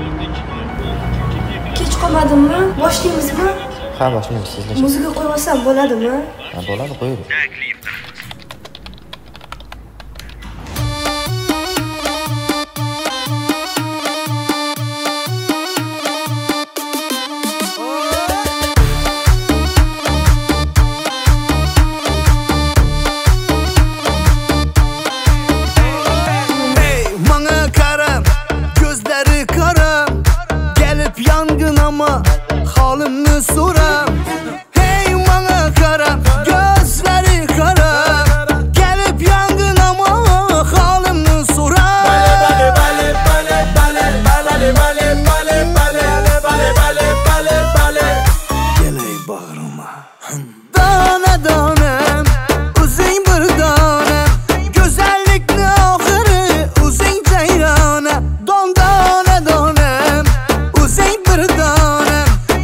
Kech qolmadimmi? Boshlaymizmi? Ha, boshlaymiz. Sizlar. Muzika qo'yib olsam bo'ladimi? Ha, bo'ladi, qo'ying. Halimni so'ram, hey menga qarab, gözleri qara, kelib yangin ama halimni so'ram. Bale bale bale bale bale bale bale bale bale bale bale bale geley bağrıma. Dana danam, o'zing bir dona, go'zallikni oxiri o'zing jayrona. Dona donam, o'zing bir dona.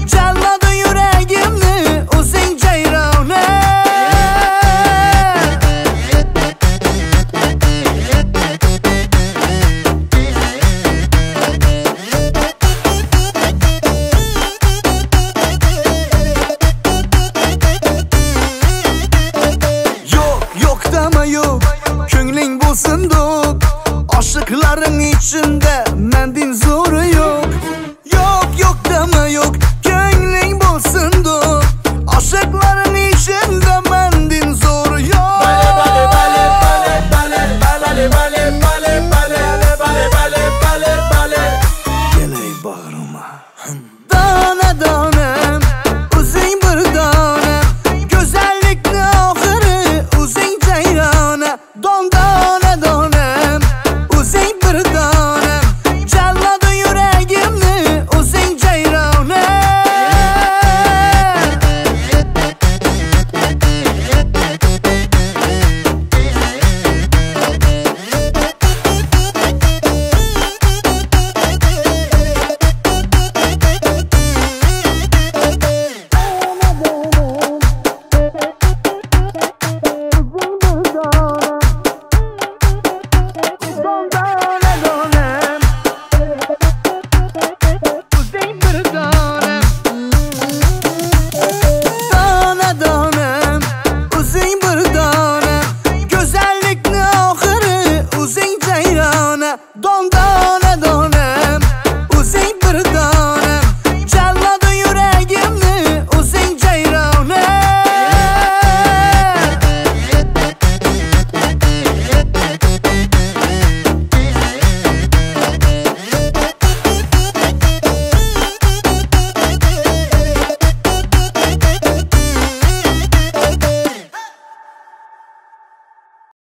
Yok, ko'ngling bo'lsin do'q, oshiqlaring ichimda mendin zo'ri yo'q. Yo'q dema yo'q,